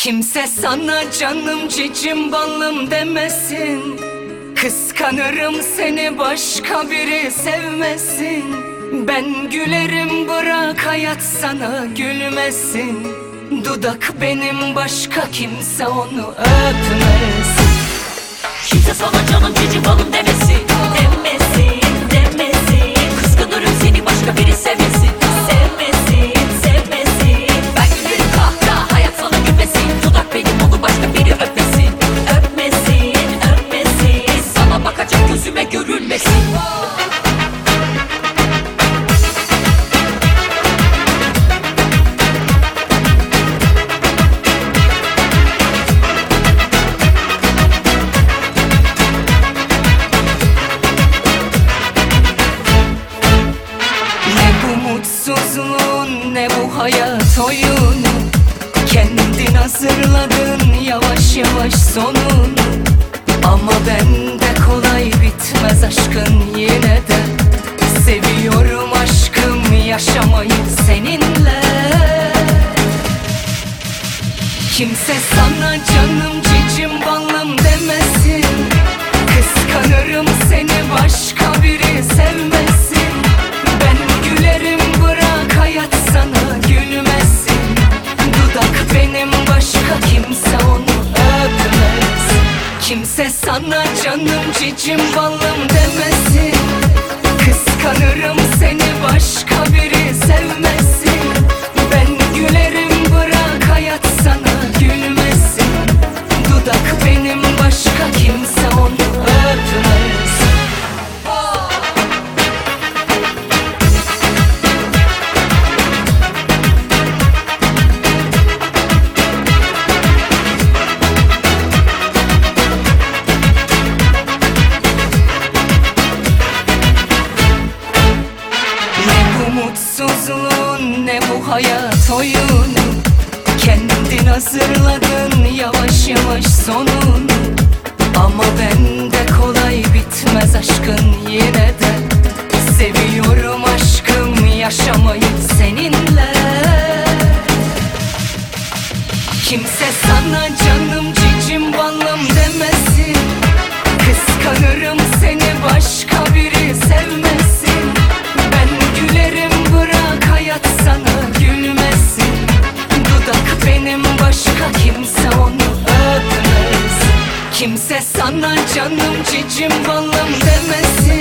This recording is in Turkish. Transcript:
Kimse sana canım cicim balım demesin. Kıskanırım seni başka biri sevmesin. Ben gülerim bırak hayat sana gülmesin. Dudak benim başka kimse onu öpmesin. Kimse sana canım cicim balım demesin. Demesin, demesin. Kıskanırım seni başka biri sevmesin. Sevmesin, sevmesin. Ben gülerim kahkaha hayat sana gülmesin. Dudak benim onu başka biri öpmesin. Öpmesin, öpmesin. Sana bakacak gözüme görünmesin. Mutsuzluğun ne bu hayat oyunu. Kendin hazırladın yavaş yavaş sonunu. Ama bende kolay bitmez aşkın yine de. Seviyorum aşkım yaşamayı seninle. Kimse sana canım cicim balım demesin. Kıskanırım seni başka biri sevmesin. Ben gülerim bırak hayat sana gülmesin. Dudak benim başka kimse onu öpmez. Kimse sana canım cicim balım demesin. Kıskanırım seni başka biri sevmesin. Ben gülerim bırak hayat sana gülmesin. Dudak benim başka kimse onu öpmez. Mutsuzluğun ne bu hayat oyunu. Kendin hazırladın yavaş yavaş sonunu. Ama bende kolay bitmez aşkın yine de. Seviyorum aşkım yaşamayı seninle. Kimse sana canım cicim balım demesin. Kıskanırım seni başka biri sevmesin. Ben gülerim bırak hayat sana gülmesin. Dudak benim başka kimse onu öpmez. Kimse sana canım cicim balım demesin.